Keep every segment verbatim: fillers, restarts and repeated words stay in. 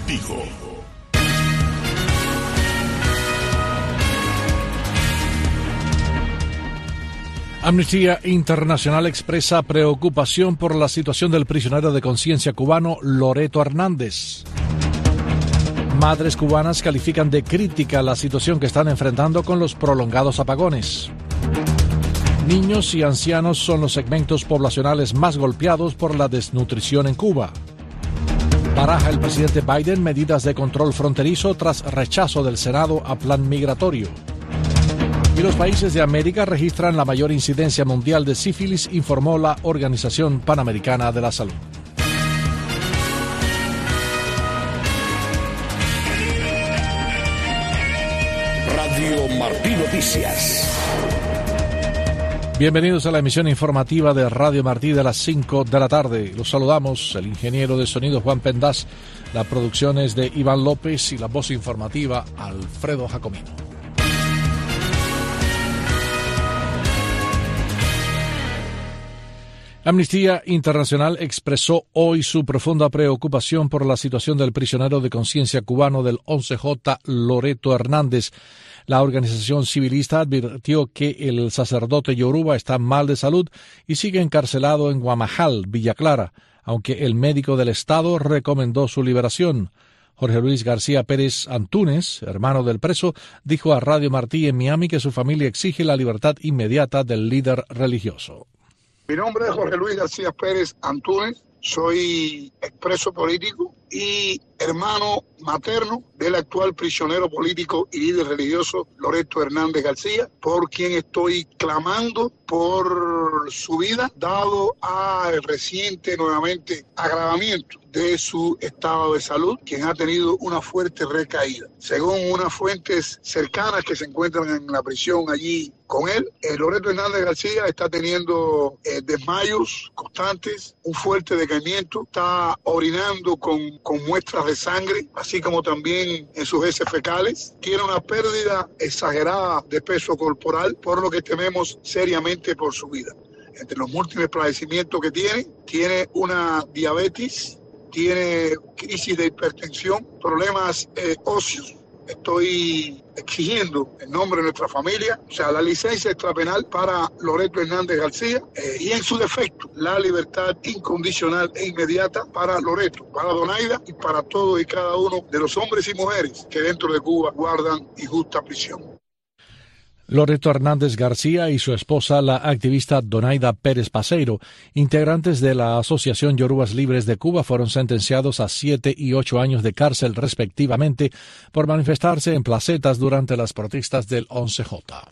contigo. Amnistía Internacional expresa preocupación por la situación del prisionero de conciencia cubano Loreto Hernández. Madres cubanas califican de crítica la situación que están enfrentando con los prolongados apagones. Niños y ancianos son los segmentos poblacionales más golpeados por la desnutrición en Cuba. Baraja el presidente Biden medidas de control fronterizo tras rechazo del Senado a plan migratorio. Y los países de América registran la mayor incidencia mundial de sífilis, informó la Organización Panamericana de la Salud. Radio Martí Noticias. Bienvenidos a la emisión informativa de Radio Martí de las cinco de la tarde. Los saludamos, el ingeniero de sonido Juan Pendaz, la producción es de Iván López y la voz informativa Alfredo Jacomino. Amnistía Internacional expresó hoy su profunda preocupación por la situación del prisionero de conciencia cubano del once J, Loreto Hernández. La organización civilista advirtió que el sacerdote yoruba está mal de salud y sigue encarcelado en Guamajal, Villa Clara, aunque el médico del Estado recomendó su liberación. Jorge Luis García Pérez Antúnez, hermano del preso, dijo a Radio Martí en Miami que su familia exige la libertad inmediata del líder religioso. Mi nombre es Jorge Luis García Pérez Antúnez, soy expreso político y hermano materno del actual prisionero político y líder religioso Loreto Hernández García, por quien estoy clamando por su vida, dado al reciente nuevamente agravamiento de su estado de salud, quien ha tenido una fuerte recaída. Según unas fuentes cercanas que se encuentran en la prisión allí con él, eh, Loreto Hernández García está teniendo eh, desmayos constantes, un fuerte decaimiento, está orinando con, con muestras de sangre, así como también en sus heces fecales. Tiene una pérdida exagerada de peso corporal, por lo que tememos seriamente por su vida. Entre los múltiples padecimientos que tiene, tiene una diabetes, tiene crisis de hipertensión, problemas eh, óseos. Estoy exigiendo en nombre de nuestra familia, o sea, la licencia extrapenal para Loreto Hernández García eh, y en su defecto, la libertad incondicional e inmediata para Loreto, para Donaida y para todos y cada uno de los hombres y mujeres que dentro de Cuba guardan injusta prisión. Loreto Hernández García y su esposa, la activista Donaida Pérez Paseiro, integrantes de la Asociación Yorubas Libres de Cuba, fueron sentenciados a siete y ocho años de cárcel respectivamente por manifestarse en placetas durante las protestas del once J.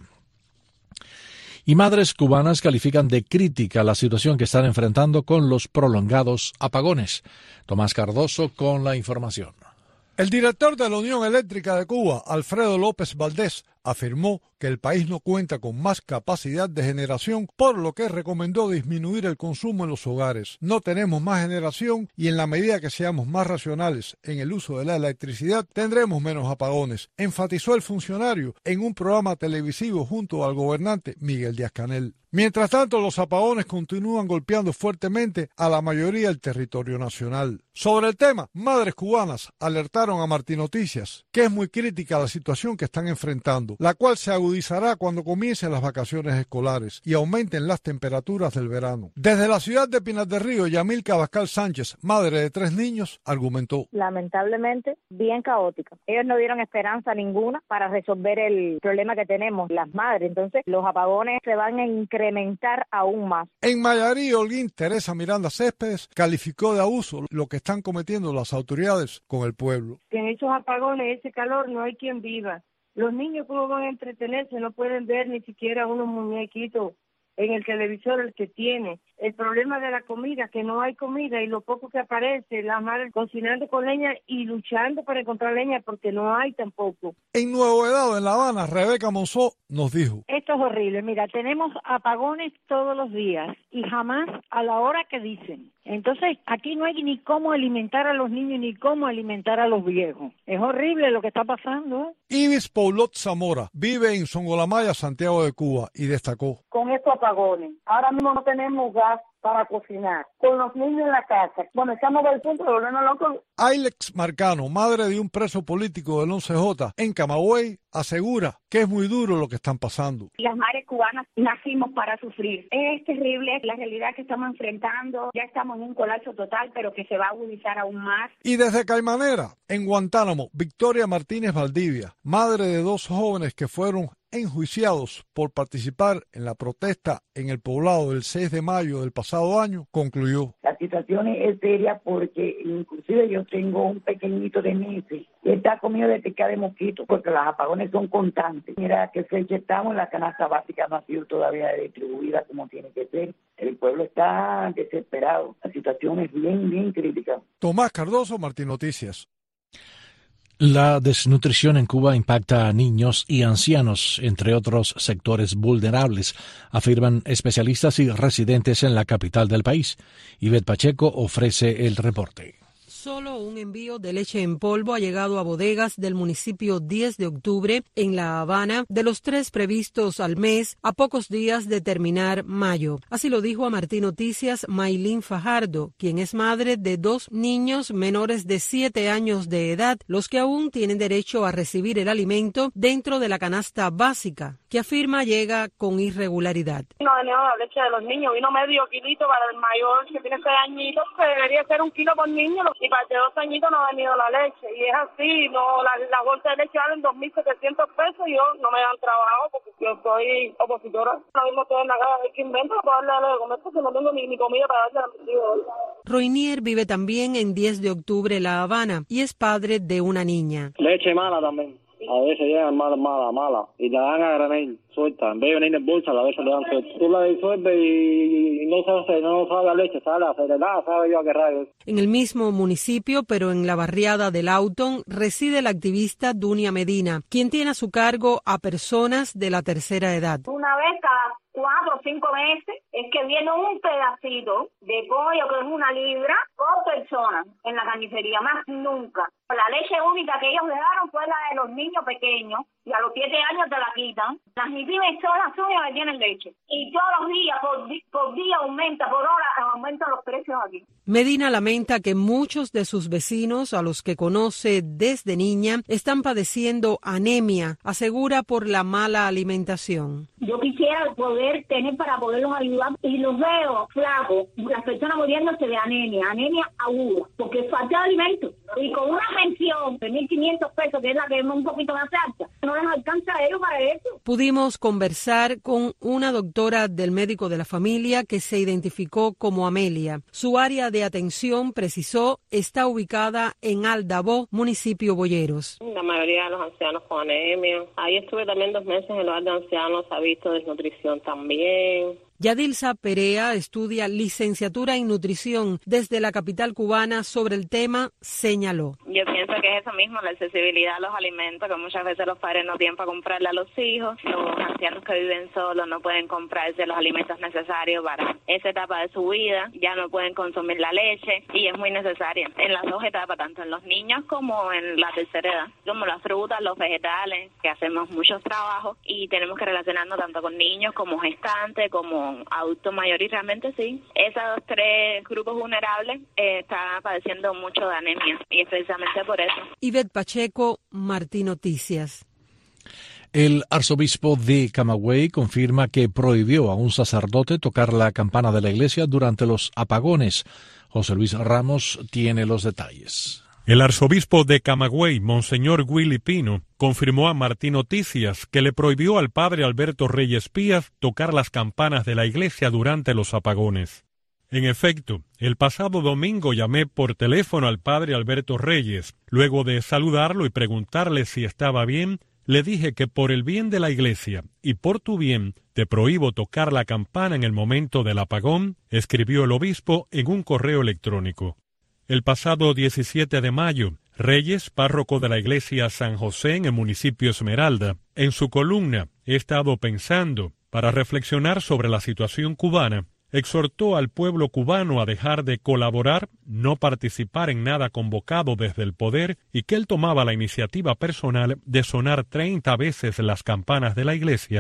Y madres cubanas califican de crítica la situación que están enfrentando con los prolongados apagones. Tomás Cardoso con la información. El director de la Unión Eléctrica de Cuba, Alfredo López Valdés, afirmó que el país no cuenta con más capacidad de generación, por lo que recomendó disminuir el consumo en los hogares. No tenemos más generación y en la medida que seamos más racionales en el uso de la electricidad, tendremos menos apagones, enfatizó el funcionario en un programa televisivo junto al gobernante Miguel Díaz-Canel. Mientras tanto, los apagones continúan golpeando fuertemente a la mayoría del territorio nacional. Sobre el tema, madres cubanas alertaron a Martí Noticias que es muy crítica la situación que están enfrentando, la cual se agudizará cuando comiencen las vacaciones escolares y aumenten las temperaturas del verano. Desde la ciudad de Pinar del Río, Yamilca Abascal Sánchez, madre de tres niños, argumentó: lamentablemente, bien caótica. Ellos no dieron esperanza ninguna para resolver el problema que tenemos las madres, entonces los apagones se van a incrementar aún más. En Mayarí, Holguín, Teresa Miranda Céspedes calificó de abuso lo que están cometiendo las autoridades con el pueblo. Que en esos apagones, ese calor, no hay quien viva. Los niños, ¿cómo van a entretenerse? No pueden ver ni siquiera unos muñequitos en el televisor el que tiene. El problema de la comida, que no hay comida y lo poco que aparece, las madres cocinando con leña y luchando para encontrar leña porque no hay tampoco. En Nuevo Vedado, en La Habana, Rebeca Monzó nos dijo: esto es horrible. Mira, tenemos apagones todos los días y jamás a la hora que dicen. Entonces, aquí no hay ni cómo alimentar a los niños ni cómo alimentar a los viejos. Es horrible lo que está pasando, ¿eh? Ibis Paulot Zamora vive en Songolamaya, Santiago de Cuba, y destacó: con estos apagones, ahora mismo no tenemos gas para cocinar, con los niños en la casa. Bueno, estamos del punto de volvernos locos. Ailex Marcano, madre de un preso político del once J en Camagüey, asegura que es muy duro lo que están pasando. Las madres cubanas nacimos para sufrir. Es terrible la realidad que estamos enfrentando. Ya estamos en un colapso total, pero que se va a agudizar aún más. Y desde Caimanera, en Guantánamo, Victoria Martínez Valdivia, madre de dos jóvenes que fueron enjuiciados por participar en la protesta en el poblado del seis de mayo del pasado año, concluyó. La situación es seria porque inclusive yo tengo un pequeñito de meses que está comido de pica de mosquito porque los apagones son constantes. Mira que fecha estamos, la canasta básica no ha sido todavía distribuida como tiene que ser. El pueblo está desesperado. La situación es bien, bien crítica. Tomás Cardoso, Martín Noticias. La desnutrición en Cuba impacta a niños y ancianos, entre otros sectores vulnerables, afirman especialistas y residentes en la capital del país. Ivette Pacheco ofrece el reporte. Solo un envío de leche en polvo ha llegado a bodegas del municipio diez de octubre en La Habana, de los tres previstos al mes, a pocos días de terminar mayo. Así lo dijo a Martín Noticias Maylin Fajardo, quien es madre de dos niños menores de siete años de edad, los que aún tienen derecho a recibir el alimento dentro de la canasta básica, que afirma llega con irregularidad. No ha venido la leche de los niños, vino medio kilito para el mayor que tiene seis añitos, que debería ser un kilo por niño, y para el de dos añitos no ha venido la leche, y es así, no, la, la bolsa de leche valen dos mil setecientos pesos y yo no me dan trabajo porque yo soy opositora. Ahora mismo estoy en la casa de que invento para darle a de comer porque no tengo ni, ni comida para darle a mis hijos. Roinier vive también en diez de octubre, La Habana, y es padre de una niña. Leche mala también. A veces llegan mala, mala, mala. Y la dan a granel, suelta. En vez de venir en bolsa, a veces le dan suelta. Tú la disuelves y no sabe, no sabe la leche, sabe la acelerada, sabe yo a qué rayos. En el mismo municipio, pero en la barriada del Auton, reside la activista Dunia Medina, quien tiene a su cargo a personas de la tercera edad. Una vez cada cuatro o cinco meses es que viene un pedacito de pollo que es una libra por persona en la carnicería, más nunca. La leche única que ellos dejaron fue la de los niños pequeños y a los siete años te la quitan. Las MIPYMES son las únicas que tienen leche y todos los días, por, di- por día aumenta, por hora aumentan los precios aquí. Medina lamenta que muchos de sus vecinos, a los que conoce desde niña, están padeciendo anemia, asegura por la mala alimentación. Yo quisiera poder tener para poderlos ayudar y los veo flacos, las personas muriéndose de anemia, anemia aguda, porque falta de alimento. Y con una pensión de mil quinientos pesos, que es la que es un poquito más alta, no les alcanza a ellos para eso. Pudimos conversar con una doctora del médico de la familia que se identificó como Amelia. Su área de atención, precisó, está ubicada en Aldabó, municipio Boyeros. La mayoría de los ancianos con anemia. Ahí estuve también dos meses en el hogar de ancianos, ha visto desnutrición también. Yadilza Perea estudia licenciatura en nutrición desde la capital cubana. Sobre el tema, señaló. Yo pienso que es eso mismo, la accesibilidad a los alimentos, que muchas veces los padres no tienen para comprarle a los hijos. Los ancianos que viven solos no pueden comprarse los alimentos necesarios para esa etapa de su vida, ya no pueden consumir la leche y es muy necesaria en las dos etapas, tanto en los niños como en la tercera edad, como las frutas, los vegetales, que hacemos muchos trabajos y tenemos que relacionarnos tanto con niños como gestantes, como adultos mayores, y realmente sí, esos tres grupos vulnerables eh, están padeciendo mucho de anemia y es precisamente por eso. Ivette Pacheco, Martín Noticias. El arzobispo de Camagüey confirma que prohibió a un sacerdote tocar la campana de la iglesia durante los apagones. José Luis Ramos tiene los detalles. El arzobispo de Camagüey, Monseñor Willy Pino, confirmó a Martín Noticias que le prohibió al padre Alberto Reyes Pías tocar las campanas de la iglesia durante los apagones. En efecto, el pasado domingo llamé por teléfono al padre Alberto Reyes. Luego de saludarlo y preguntarle si estaba bien, le dije que por el bien de la iglesia y por tu bien te prohíbo tocar la campana en el momento del apagón, escribió el obispo en un correo electrónico. El pasado diecisiete de mayo, Reyes, párroco de la iglesia San José en el municipio Esmeralda, en su columna He estado pensando, para reflexionar sobre la situación cubana, exhortó al pueblo cubano a dejar de colaborar, no participar en nada convocado desde el poder y que él tomaba la iniciativa personal de sonar treinta veces las campanas de la iglesia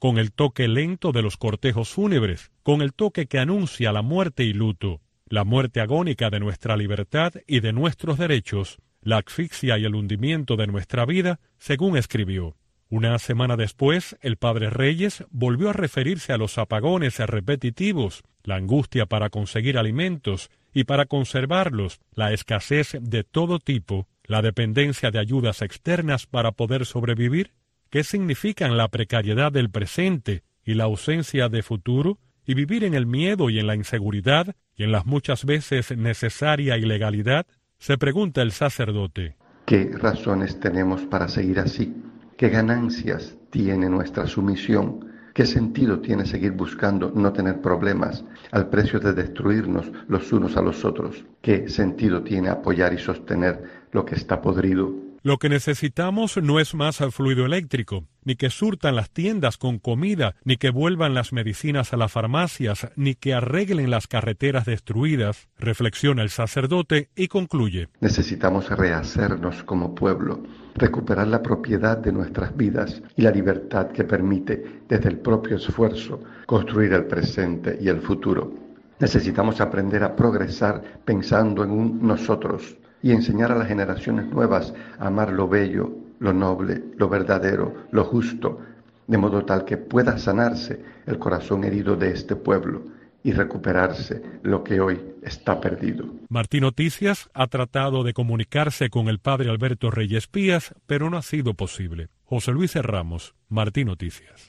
con el toque lento de los cortejos fúnebres, con el toque que anuncia la muerte y luto, la muerte agónica de nuestra libertad y de nuestros derechos, la asfixia y el hundimiento de nuestra vida, según escribió. Una semana después, el padre Reyes volvió a referirse a los apagones repetitivos, la angustia para conseguir alimentos y para conservarlos, la escasez de todo tipo, la dependencia de ayudas externas para poder sobrevivir. ¿Qué significan la precariedad del presente y la ausencia de futuro? Y vivir en el miedo y en la inseguridad y en las muchas veces necesaria ilegalidad, se pregunta el sacerdote. ¿Qué razones tenemos para seguir así? ¿Qué ganancias tiene nuestra sumisión? ¿Qué sentido tiene seguir buscando no tener problemas al precio de destruirnos los unos a los otros? ¿Qué sentido tiene apoyar y sostener lo que está podrido? Lo que necesitamos no es más fluido eléctrico, ni que surtan las tiendas con comida, ni que vuelvan las medicinas a las farmacias, ni que arreglen las carreteras destruidas, reflexiona el sacerdote y concluye. Necesitamos rehacernos como pueblo, recuperar la propiedad de nuestras vidas y la libertad que permite, desde el propio esfuerzo, construir el presente y el futuro. Necesitamos aprender a progresar pensando en un nosotros, y enseñar a las generaciones nuevas a amar lo bello, lo noble, lo verdadero, lo justo, de modo tal que pueda sanarse el corazón herido de este pueblo y recuperarse lo que hoy está perdido. Martín Noticias ha tratado de comunicarse con el padre Alberto Reyes Pías, pero no ha sido posible. José Luis Ramos, Martín Noticias.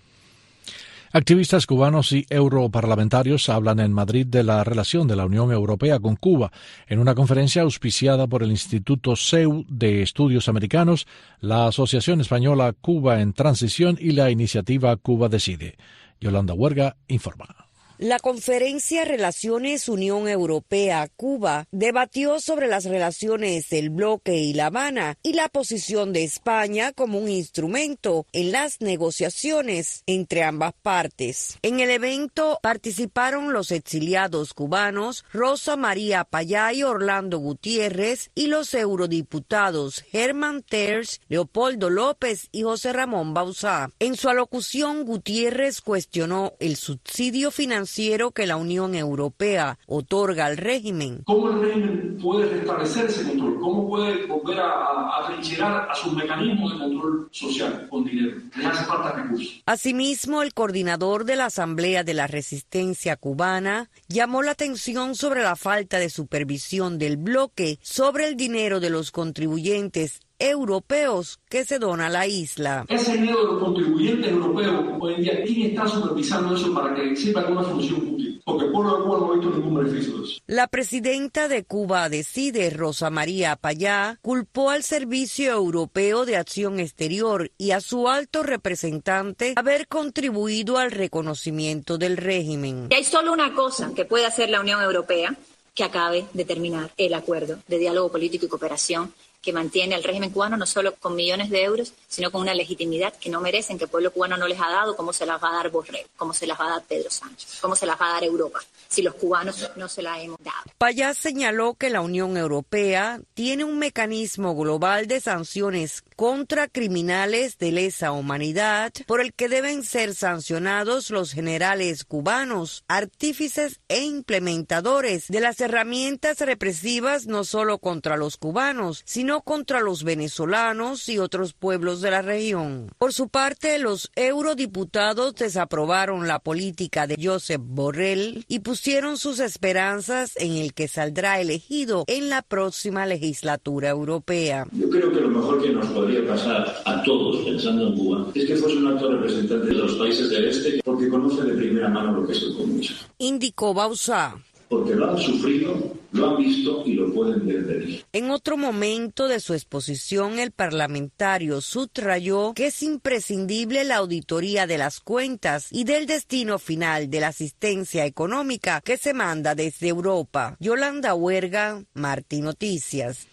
Activistas cubanos y europarlamentarios hablan en Madrid de la relación de la Unión Europea con Cuba en una conferencia auspiciada por el Instituto C E U de Estudios Americanos, la Asociación Española Cuba en Transición y la iniciativa Cuba Decide. Yolanda Huerga informa. La conferencia Relaciones Unión Europea-Cuba debatió sobre las relaciones del bloque y La Habana y la posición de España como un instrumento en las negociaciones entre ambas partes. En el evento participaron los exiliados cubanos Rosa María Payá y Orlando Gutiérrez y los eurodiputados Germán Terz, Leopoldo López y José Ramón Bauzá. En su alocución, Gutiérrez cuestionó el subsidio financiero que la Unión Europea otorga al régimen. ¿Cómo el régimen puede restablecer ese control? ¿Cómo puede volver a atrincherar a, a sus mecanismos de control social con dinero? Les hace falta recursos. Asimismo, el coordinador de la Asamblea de la Resistencia Cubana llamó la atención sobre la falta de supervisión del bloque sobre el dinero de los contribuyentes europeos que se dona a la isla. Ese dinero de los contribuyentes europeos, hoy en día, ¿quién está supervisando eso para que sirva alguna función útil? Porque el pueblo de Cuba no ha visto ningún beneficio de eso. La presidenta de Cuba Decide, Rosa María Payá, culpó al Servicio Europeo de Acción Exterior y a su alto representante haber contribuido al reconocimiento del régimen. Y hay solo una cosa que puede hacer la Unión Europea que acabe de terminar el acuerdo de diálogo político y cooperación que mantiene al régimen cubano no solo con millones de euros, sino con una legitimidad que no merecen, que el pueblo cubano no les ha dado, como se las va a dar Borrell, como se las va a dar Pedro Sánchez, como se las va a dar Europa, si los cubanos no se la hemos dado. Payá señaló que la Unión Europea tiene un mecanismo global de sanciones contra criminales de lesa humanidad por el que deben ser sancionados los generales cubanos, artífices e implementadores de las herramientas represivas no solo contra los cubanos, sino contra los venezolanos y otros pueblos de la región. Por su parte, los eurodiputados desaprobaron la política de Josep Borrell y pusieron sus esperanzas en el que saldrá elegido en la próxima legislatura europea. Yo creo que lo mejor que nos podría pasar a todos, pensando en Cuba, es que fuese un alto representante de los países del este, porque conoce de primera mano lo que es el comunismo. Indicó Bauzá. Porque lo han sufrido, lo han visto y lo pueden ver venir. En otro momento de su exposición, el parlamentario subrayó que es imprescindible la auditoría de las cuentas y del destino final de la asistencia económica que se manda desde Europa. Yolanda Huerga, Martín Noticias.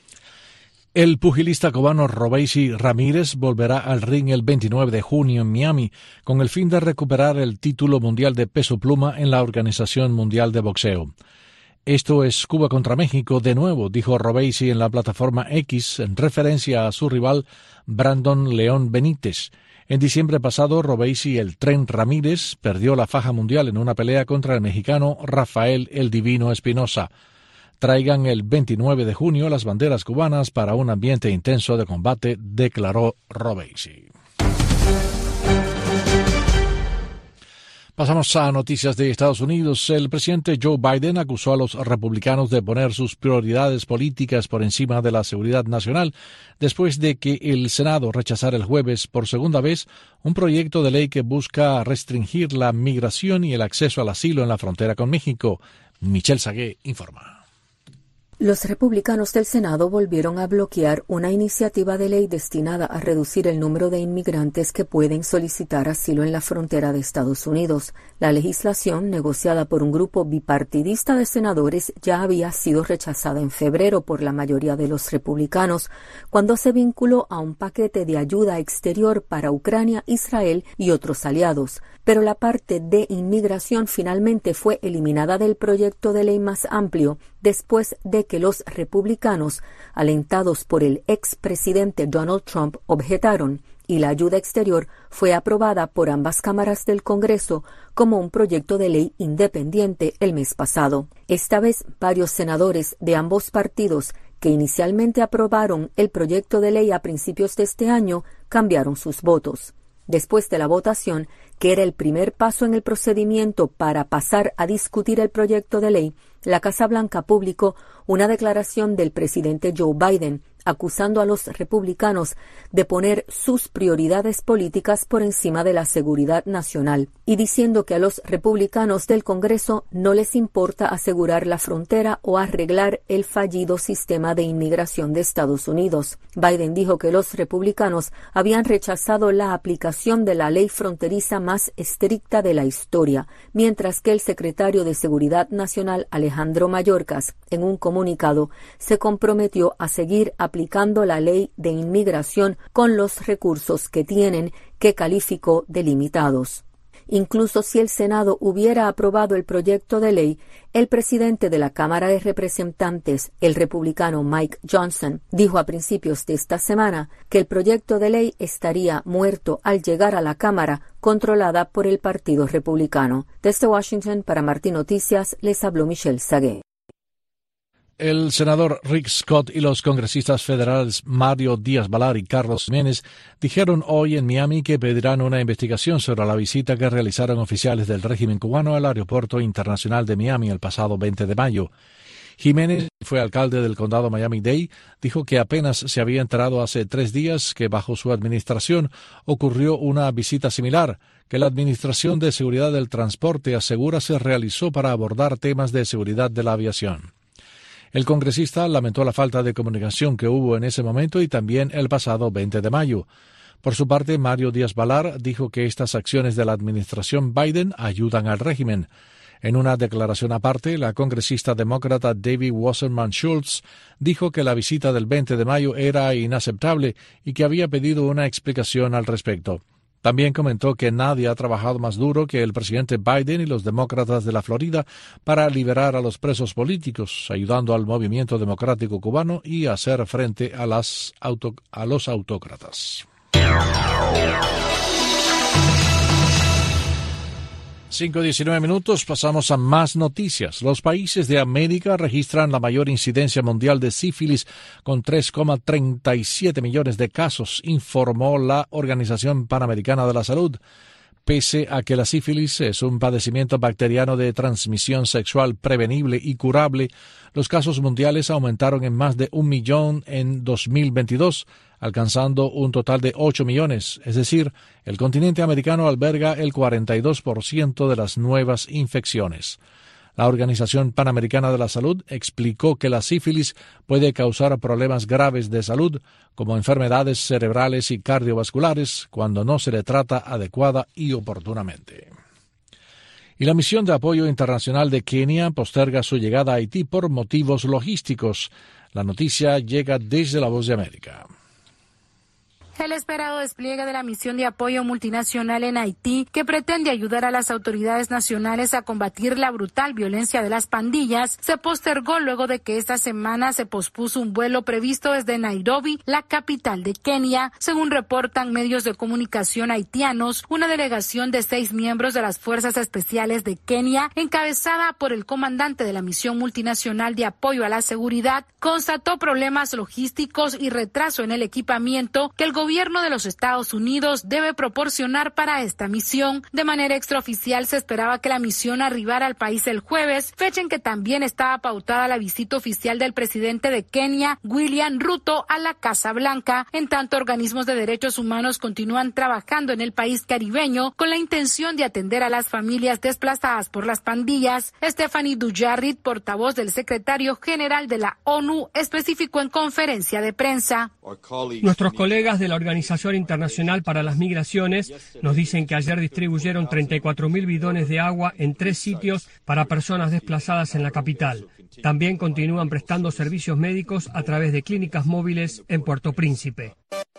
El pugilista cubano Robeisy Ramírez volverá al ring el veintinueve de junio en Miami con el fin de recuperar el título mundial de peso pluma en la Organización Mundial de Boxeo. Esto es Cuba contra México de nuevo, dijo Robesi en la plataforma X en referencia a su rival Brandon León Benítez. En diciembre pasado, Robesi el Tren Ramírez perdió la faja mundial en una pelea contra el mexicano Rafael el Divino Espinosa. Traigan el veintinueve de junio las banderas cubanas para un ambiente intenso de combate, declaró Robesi. Pasamos a noticias de Estados Unidos. El presidente Joe Biden acusó a los republicanos de poner sus prioridades políticas por encima de la seguridad nacional después de que el Senado rechazara el jueves por segunda vez un proyecto de ley que busca restringir la migración y el acceso al asilo en la frontera con México. Michelle Sagué informa. Los republicanos del Senado volvieron a bloquear una iniciativa de ley destinada a reducir el número de inmigrantes que pueden solicitar asilo en la frontera de Estados Unidos. La legislación, negociada por un grupo bipartidista de senadores, ya había sido rechazada en febrero por la mayoría de los republicanos, cuando se vinculó a un paquete de ayuda exterior para Ucrania, Israel y otros aliados. Pero la parte de inmigración finalmente fue eliminada del proyecto de ley más amplio después de que los republicanos, alentados por el expresidente Donald Trump, objetaron, y la ayuda exterior fue aprobada por ambas cámaras del Congreso como un proyecto de ley independiente el mes pasado. Esta vez, varios senadores de ambos partidos que inicialmente aprobaron el proyecto de ley a principios de este año cambiaron sus votos. Después de la votación, que era el primer paso en el procedimiento para pasar a discutir el proyecto de ley, la Casa Blanca publicó una declaración del presidente Joe Biden acusando a los republicanos de poner sus prioridades políticas por encima de la seguridad nacional y diciendo que a los republicanos del Congreso no les importa asegurar la frontera o arreglar el fallido sistema de inmigración de Estados Unidos. Biden dijo que los republicanos habían rechazado la aplicación de la ley fronteriza más estricta de la historia, mientras que el secretario de Seguridad Nacional, Alejandro Mayorkas, en un comunicado, se comprometió a seguir aplicando la ley de inmigración con los recursos que tienen, que calificó de limitados. Incluso si el Senado hubiera aprobado el proyecto de ley, el presidente de la Cámara de Representantes, el republicano Mike Johnson, dijo a principios de esta semana que el proyecto de ley estaría muerto al llegar a la Cámara, controlada por el Partido Republicano. Desde Washington, para Martín Noticias, les habló Michelle Sagué. El senador Rick Scott y los congresistas federales Mario Díaz-Balart y Carlos Jiménez dijeron hoy en Miami que pedirán una investigación sobre la visita que realizaron oficiales del régimen cubano al Aeropuerto Internacional de Miami el pasado veinte de mayo. Jiménez, que fue alcalde del condado Miami-Dade, dijo que apenas se había enterado hace tres días que bajo su administración ocurrió una visita similar, que la Administración de Seguridad del Transporte asegura se realizó para abordar temas de seguridad de la aviación. El congresista lamentó la falta de comunicación que hubo en ese momento y también el pasado veinte de mayo. Por su parte, Mario Díaz-Balart dijo que estas acciones de la administración Biden ayudan al régimen. En una declaración aparte, la congresista demócrata Debbie Wasserman Schultz dijo que la visita del veinte de mayo era inaceptable y que había pedido una explicación al respecto. También comentó que nadie ha trabajado más duro que el presidente Biden y los demócratas de la Florida para liberar a los presos políticos, ayudando al movimiento democrático cubano y hacer frente a, las auto, a los autócratas. cinco diecinueve minutos, pasamos a más noticias. Los países de América registran la mayor incidencia mundial de sífilis con tres coma treinta y siete millones de casos, informó la Organización Panamericana de la Salud. Pese a que la sífilis es un padecimiento bacteriano de transmisión sexual prevenible y curable, los casos mundiales aumentaron en más de un millón en dos mil veintidós, alcanzando un total de ocho millones, es decir, el continente americano alberga el cuarenta y dos por ciento de las nuevas infecciones. La Organización Panamericana de la Salud explicó que la sífilis puede causar problemas graves de salud, como enfermedades cerebrales y cardiovasculares, cuando no se le trata adecuada y oportunamente. Y la misión de apoyo internacional de Kenia posterga su llegada a Haití por motivos logísticos. La noticia llega desde La Voz de América. El esperado despliegue de la misión de apoyo multinacional en Haití, que pretende ayudar a las autoridades nacionales a combatir la brutal violencia de las pandillas, se postergó luego de que esta semana se pospuso un vuelo previsto desde Nairobi, la capital de Kenia. Según reportan medios de comunicación haitianos, una delegación de seis miembros de las Fuerzas Especiales de Kenia, encabezada por el comandante de la misión multinacional de apoyo a la seguridad, constató problemas logísticos y retraso en el equipamiento que el gobierno El gobierno de los Estados Unidos debe proporcionar para esta misión. De manera extraoficial se esperaba que la misión arribara al país el jueves, fecha en que también estaba pautada la visita oficial del presidente de Kenia, William Ruto, a la Casa Blanca. En tanto, organismos de derechos humanos continúan trabajando en el país caribeño con la intención de atender a las familias desplazadas por las pandillas. Stephanie Dujarric, portavoz del secretario general de la ONU, especificó en conferencia de prensa. Nuestros colegas de la Organización Internacional para las Migraciones nos dicen que ayer distribuyeron treinta y cuatro mil bidones de agua en tres sitios para personas desplazadas en la capital. También continúan prestando servicios médicos a través de clínicas móviles en Puerto Príncipe.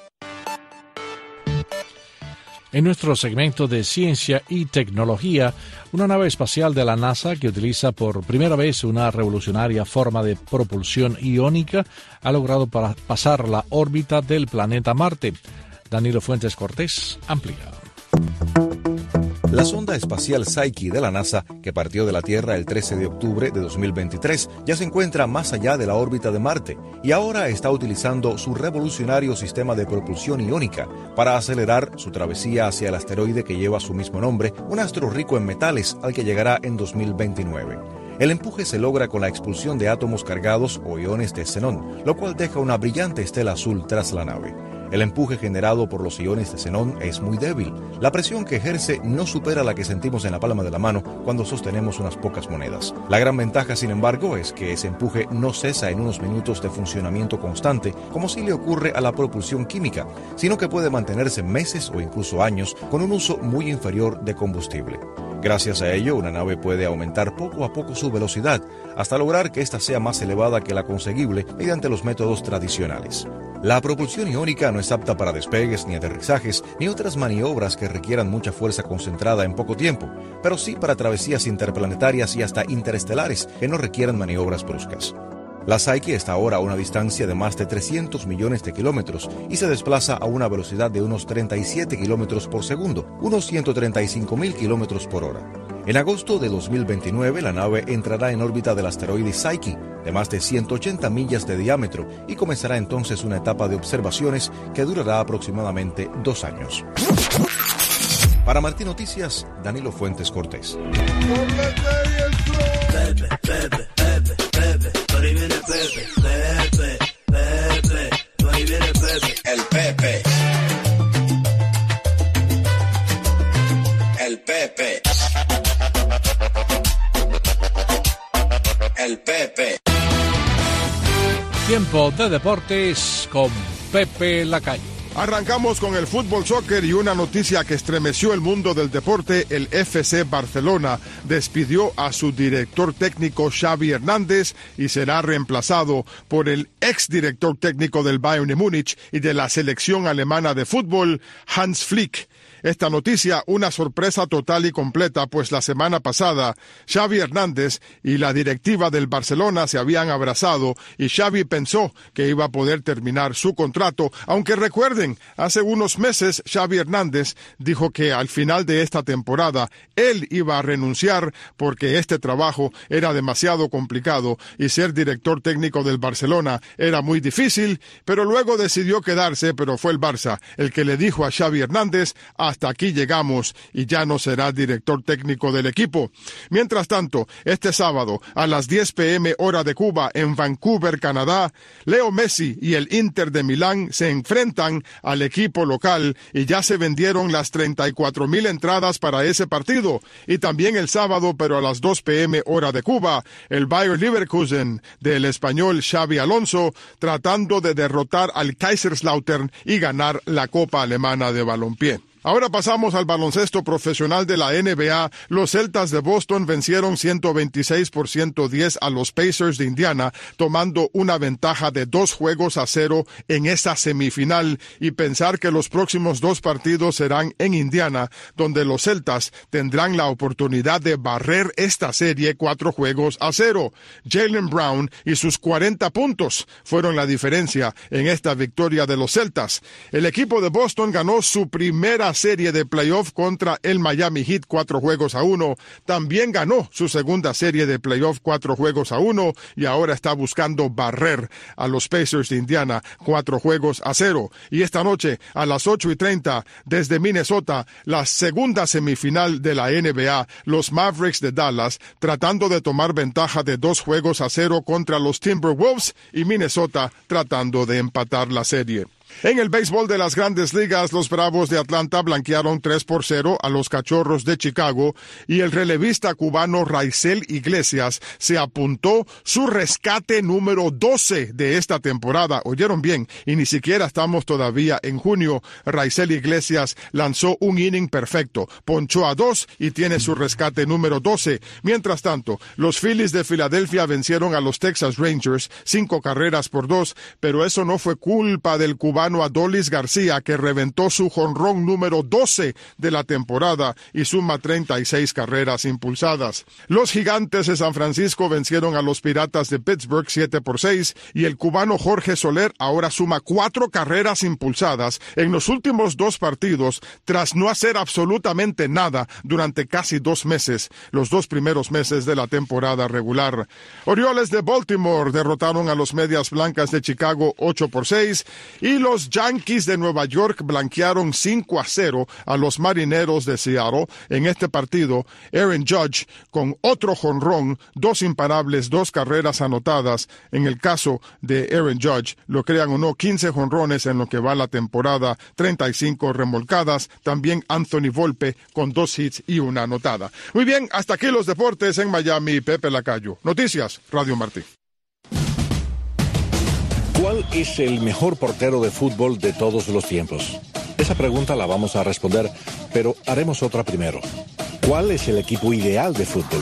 En nuestro segmento de ciencia y tecnología, una nave espacial de la NASA que utiliza por primera vez una revolucionaria forma de propulsión iónica ha logrado para pasar la órbita del planeta Marte. Danilo Fuentes Cortés amplía. La sonda espacial Psyche de la NASA, que partió de la Tierra el trece de octubre de dos mil veintitrés, ya se encuentra más allá de la órbita de Marte y ahora está utilizando su revolucionario sistema de propulsión iónica para acelerar su travesía hacia el asteroide que lleva su mismo nombre, un astro rico en metales al que llegará en dos mil veintinueve. El empuje se logra con la expulsión de átomos cargados o iones de xenón, lo cual deja una brillante estela azul tras la nave. El empuje generado por los iones de xenón es muy débil. La presión que ejerce no supera la que sentimos en la palma de la mano cuando sostenemos unas pocas monedas. La gran ventaja, sin embargo, es que ese empuje no cesa en unos minutos de funcionamiento constante, como sí le ocurre a la propulsión química, sino que puede mantenerse meses o incluso años con un uso muy inferior de combustible. Gracias a ello, una nave puede aumentar poco a poco su velocidad, hasta lograr que ésta sea más elevada que la conseguible mediante los métodos tradicionales. La propulsión iónica no es apta para despegues, ni aterrizajes, ni otras maniobras que requieran mucha fuerza concentrada en poco tiempo, pero sí para travesías interplanetarias y hasta interestelares que no requieran maniobras bruscas. La Psyche está ahora a una distancia de más de trescientos millones de kilómetros y se desplaza a una velocidad de unos treinta y siete kilómetros por segundo, unos ciento treinta y cinco mil kilómetros por hora. En agosto de dos mil veintinueve, la nave entrará en órbita del asteroide Psyche, de más de ciento ochenta millas de diámetro, y comenzará entonces una etapa de observaciones que durará aproximadamente dos años. Para Martín Noticias, Danilo Fuentes Cortés. Pepe, Pepe, Pepe, Pepe, por ahí viene Pepe, Pepe, Pepe, por ahí viene Pepe, el Pepe, el Pepe, el Pepe. Tiempo de deportes con Pepe Lacayo. Arrancamos con el fútbol soccer y una noticia que estremeció el mundo del deporte. El F C Barcelona despidió a su director técnico Xavi Hernández y será reemplazado por el exdirector técnico del Bayern de Múnich y de la selección alemana de fútbol, Hans Flick. Esta noticia, una sorpresa total y completa, pues la semana pasada Xavi Hernández y la directiva del Barcelona se habían abrazado y Xavi pensó que iba a poder terminar su contrato, aunque recuerden, hace unos meses Xavi Hernández dijo que al final de esta temporada él iba a renunciar porque este trabajo era demasiado complicado y ser director técnico del Barcelona era muy difícil, pero luego decidió quedarse, pero fue el Barça el que le dijo a Xavi Hernández: hasta aquí llegamos y ya no será director técnico del equipo. Mientras tanto, este sábado a las diez pe eme hora de Cuba en Vancouver, Canadá, Leo Messi y el Inter de Milán se enfrentan al equipo local y ya se vendieron las treinta y cuatro mil entradas para ese partido. Y también el sábado, pero a las dos pe eme hora de Cuba, el Bayer Leverkusen del español Xabi Alonso tratando de derrotar al Kaiserslautern y ganar la Copa Alemana de balompié. Ahora pasamos al baloncesto profesional de la N B A. Los Celtas de Boston vencieron ciento veintiséis por ciento diez a los Pacers de Indiana, tomando una ventaja de dos juegos a cero en esa semifinal, y pensar que los próximos dos partidos serán en Indiana, donde los Celtas tendrán la oportunidad de barrer esta serie cuatro juegos a cero. Jaylen Brown y sus cuarenta puntos fueron la diferencia en esta victoria de los Celtas. El equipo de Boston ganó su primera serie de playoff contra el Miami Heat cuatro juegos a uno. También ganó su segunda serie de playoff cuatro juegos a uno y ahora está buscando barrer a los Pacers de Indiana cuatro juegos a cero. Y esta noche a las ocho y treinta desde Minnesota, la segunda semifinal de la N B A, los Mavericks de Dallas tratando de tomar ventaja de dos juegos a cero contra los Timberwolves y Minnesota tratando de empatar la serie. En el béisbol de las Grandes Ligas, los Bravos de Atlanta blanquearon tres por cero a los Cachorros de Chicago y el relevista cubano Raisel Iglesias se apuntó su rescate número doce de esta temporada. Oyeron bien, y ni siquiera estamos todavía en junio. Raisel Iglesias lanzó un inning perfecto, ponchó a dos y tiene su rescate número doce. Mientras tanto, los Phillies de Filadelfia vencieron a los Texas Rangers cinco carreras por dos, pero eso no fue culpa del cubano Adolis García, que reventó su jonrón número doce de la temporada y suma treinta y seis carreras impulsadas. Los Gigantes de San Francisco vencieron a los Piratas de Pittsburgh siete por seis y el cubano Jorge Soler ahora suma cuatro carreras impulsadas en los últimos dos partidos tras no hacer absolutamente nada durante casi dos meses, los dos primeros meses de la temporada regular. Orioles de Baltimore derrotaron a los Medias Blancas de Chicago ocho por seis y los Los Yankees de Nueva York blanquearon cinco a cero a los Marineros de Seattle. En este partido, Aaron Judge con otro jonrón, dos imparables, dos carreras anotadas. En el caso de Aaron Judge, lo crean o no, quince jonrones en lo que va la temporada, treinta y cinco remolcadas. También Anthony Volpe con dos hits y una anotada. Muy bien, hasta aquí los deportes en Miami. Pepe Lacayo. Noticias, Radio Martí. ¿Cuál es el mejor portero de fútbol de todos los tiempos? Esa pregunta la vamos a responder, pero haremos otra primero. ¿Cuál es el equipo ideal de fútbol?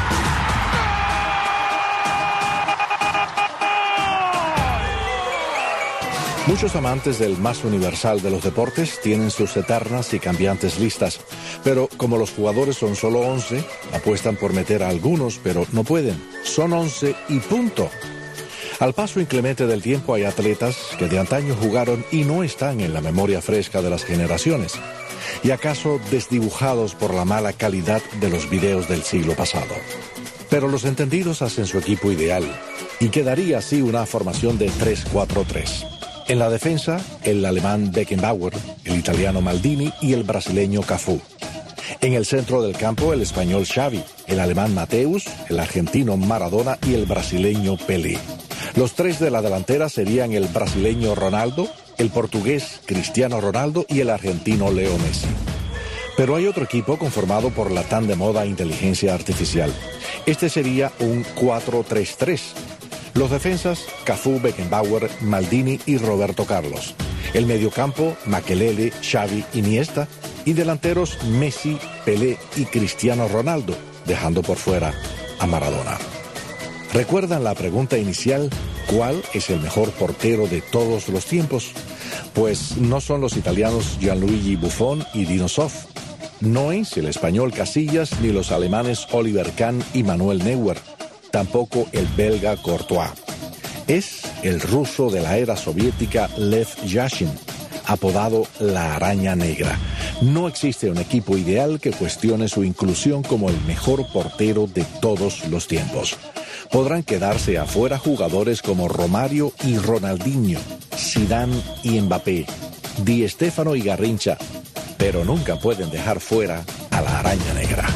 Muchos amantes del más universal de los deportes tienen sus eternas y cambiantes listas, pero como los jugadores son solo once, apuestan por meter a algunos, pero no pueden. Son once y punto. Al paso inclemente del tiempo hay atletas que de antaño jugaron y no están en la memoria fresca de las generaciones, y acaso desdibujados por la mala calidad de los videos del siglo pasado. Pero los entendidos hacen su equipo ideal, y quedaría así una formación de tres cuatro tres. En la defensa, el alemán Beckenbauer, el italiano Maldini y el brasileño Cafú. En el centro del campo, el español Xavi, el alemán Mateus, el argentino Maradona y el brasileño Pelé. Los tres de la delantera serían el brasileño Ronaldo, el portugués Cristiano Ronaldo y el argentino Leo Messi. Pero hay otro equipo conformado por la tan de moda inteligencia artificial. Este sería un cuatro tres tres. Los defensas, Cafú, Beckenbauer, Maldini y Roberto Carlos. El mediocampo, Makelele, Xavi, Iniesta. Y delanteros, Messi, Pelé y Cristiano Ronaldo, dejando por fuera a Maradona. ¿Recuerdan la pregunta inicial? ¿Cuál es el mejor portero de todos los tiempos? Pues no son los italianos Gianluigi Buffon y Dino Zoff. No es el español Casillas ni los alemanes Oliver Kahn y Manuel Neuer. Tampoco el belga Courtois. Es el ruso de la era soviética Lev Yashin, apodado la Araña Negra. No existe un equipo ideal que cuestione su inclusión como el mejor portero de todos los tiempos. Podrán quedarse afuera jugadores como Romario y Ronaldinho, Zidane y Mbappé, Di Stéfano y Garrincha, pero nunca pueden dejar fuera a la Araña Negra.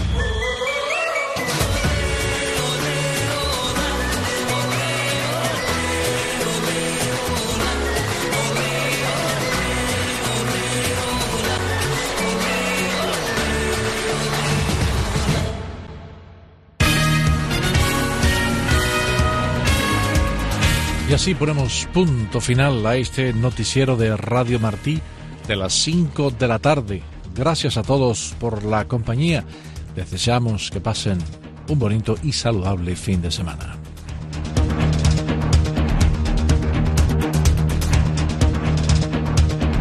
Y así ponemos punto final a este noticiero de Radio Martí de las cinco de la tarde Gracias a todos por la compañía. Les deseamos que pasen un bonito y saludable fin de semana.